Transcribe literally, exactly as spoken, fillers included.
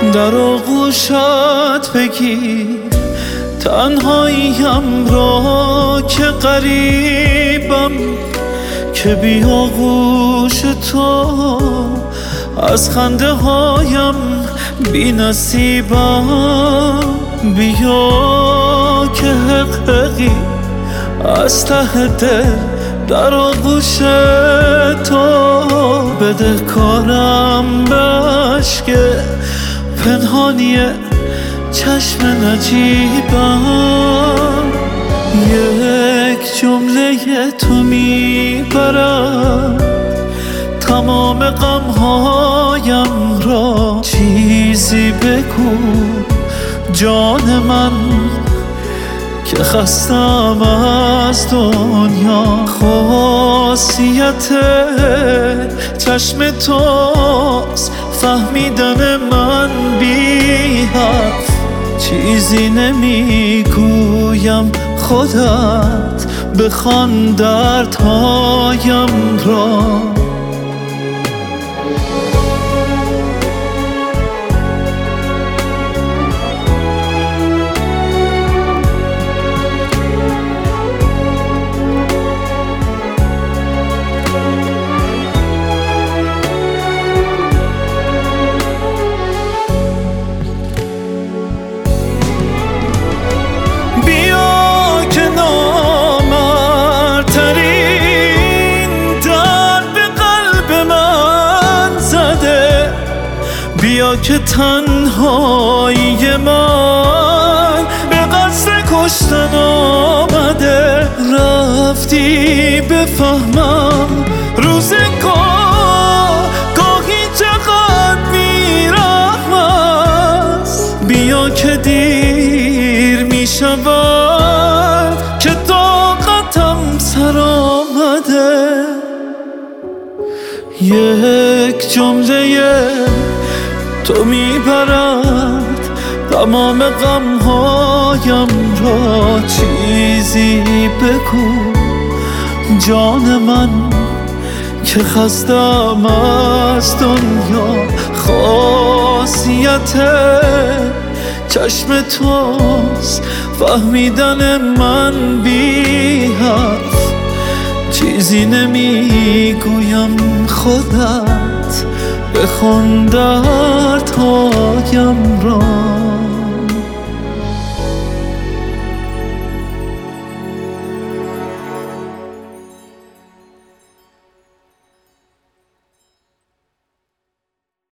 در آغوشت بگیر تنهاییم را که غریبم، که بی آغوش تو از خنده هایم بی نصیبم. بیا که حقیقی از ته دل در آغوش تو، بده کارم به عشق پنهانی چشم نجیبم. یک جمله تو میبرد تمام غمهایم را. چیزی بگو جان من که خستم از دنیا. خاصیت چشم توست فهمیدن من بی حرف. چیزی نمیگویم خودت بخوان دردهایم را. بیا که تنهایی من به قصد کشتن آمده. رفتی بفهمم روزگار گاهی چقدر بی‌رحم است. بیا که دیر می شود که طاقتم سر آمده. یک جمله تو میبرد تمام غمهایم را. چیزی بگو جان من که خستم از دنیا. خاصیت چشم توست فهمیدن من بی حرف. چیزی نمیگویم خودت بخون دردهایم را.